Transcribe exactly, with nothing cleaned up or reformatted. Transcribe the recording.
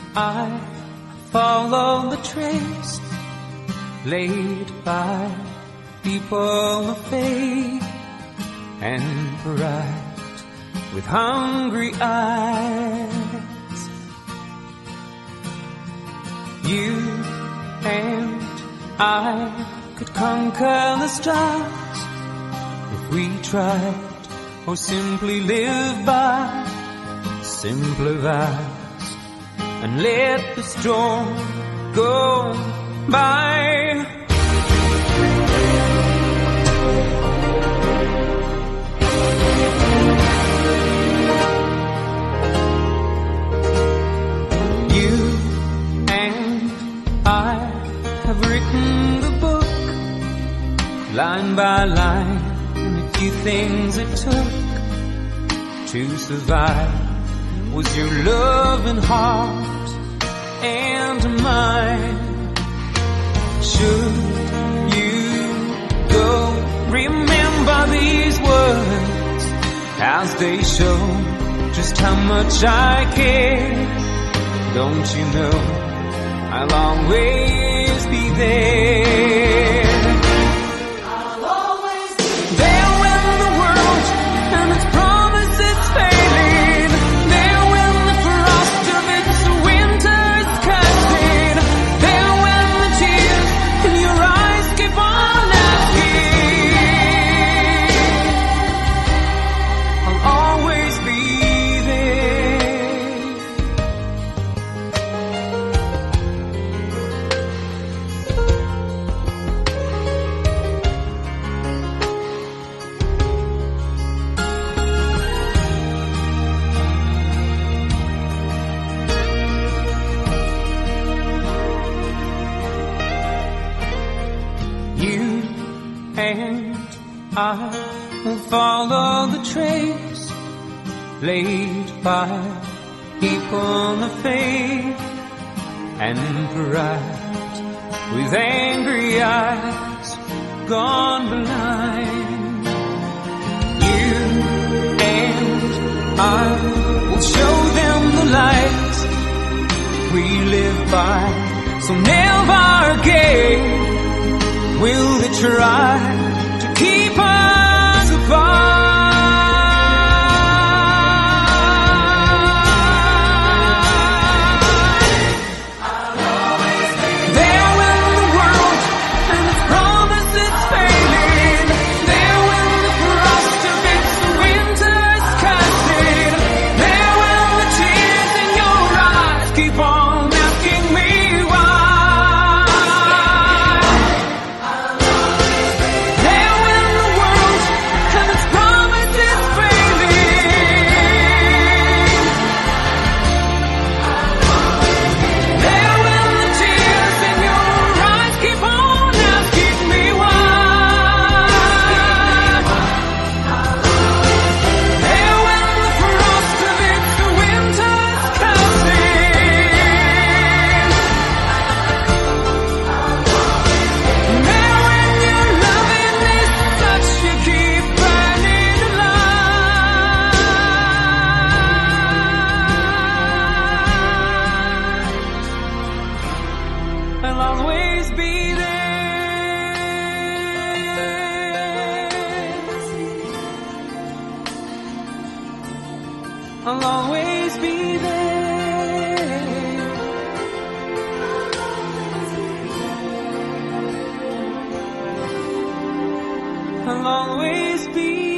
I follow the trace laid by people of faith and bright with hungry eyes. You and I could conquer the stars if we tried, or simply live by simpler vows and let the storm go by. You and I have written the book line by line, and the few things it took to survive was your loving heart and mine. Should you go, remember these words as they show just how much I care. Don't you know I'll always be there. I'll always be there when the world and its promises failing, there when the frost of its winter is casting, there when the tears in your eyes keep on asking. I'll always be You and I will follow the trace laid by people of faith and bright with angry eyes gone blind. You and I will show them the light we live by, so never again will they try to keep us apart. I'll always be There when the world and its promises failing, there when the frost of its winter is casting, there when the tears in your eyes keep on asking me why. There when the world and its promises failing, there when the tears in your eyes keep on asking me why. There when the frost of its winter is casting, there when your loving is such you keep burning alive. I'll always be there. I'll always be there. I'll always be